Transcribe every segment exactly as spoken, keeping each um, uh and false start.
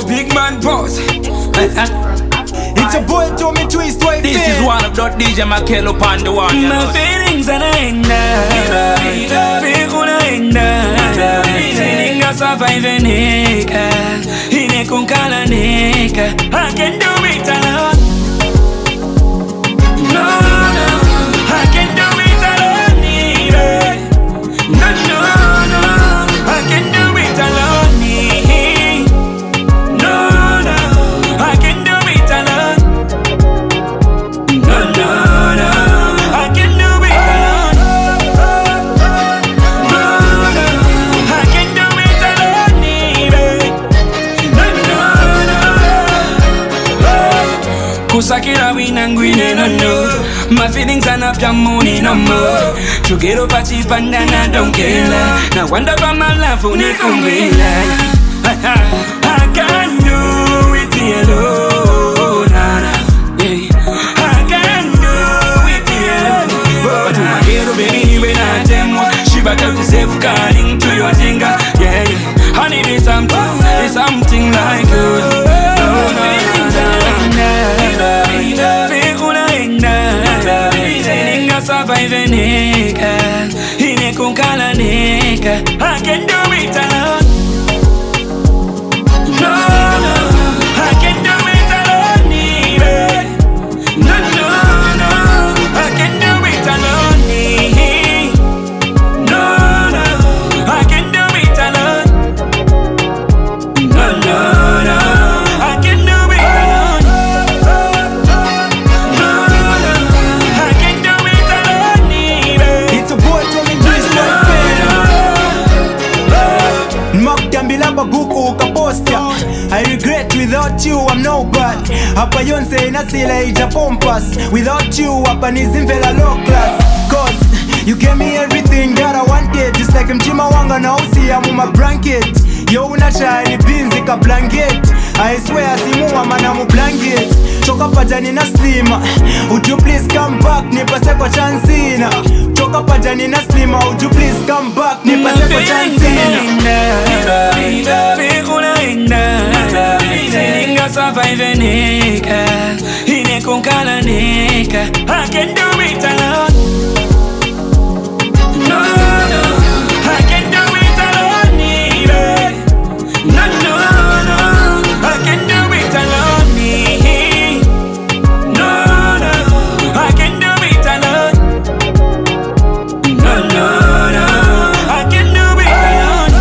big man boss. It's a boy to me twist way. This is one of the D J Makel upon the one. My feelings anaenda, fiku naenda, sininga survive neka, ine kunkala neka. I can do it alone. No, no, I can do it alone. No, no, no, I can do it alone. No, no, I can do it alone. No, no, no, I can do it alone. No, no, I can do it alone. No, no, no. Kusakira winangwine no no. My feelings are not your money no more. To get up a cheap and then I don't care. Now wonder about my life when it come real. I can't do it alone. Yeah. I can't do it alone. But to my hero baby when I tell you, she back up to save calling to your finger. Yeah, yeah. I need it something, it's something like you. No, no, survive neka, ine kunkala neka. I can do it alone. No, no, I can do it alone. No, no, no, I can do it alone. No, no, I can do it alone. No, no, no, I can do it alone. Buku ukaposta. I regret without you I'm nobody. Hapa yonse inasila ija pompas. Without you hapa nizimvela low class. Cause you gave me everything that I wanted. Just like mchima wanga na usi I'm on my blanket. Yo unacha ni binzi ka blanket. I swear simuwa mana mu blanket. Choka pajani na slima. Would you please come back nipase kwa chansina. Choka pajani na slima. Would you please come back nipase kwa chansina. Survive neka, ine kunkala neka. I can do it alone. No, no, I can do it alone. No, no, no, I can do it alone. No, no, I can do it alone. No, no, no, I can do it alone.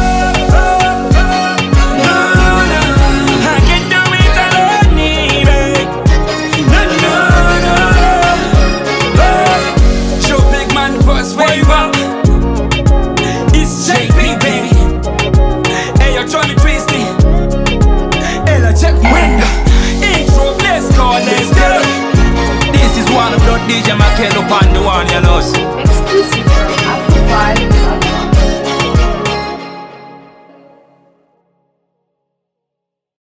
D J Makel upon the one, you know. Exclusive from Afro five.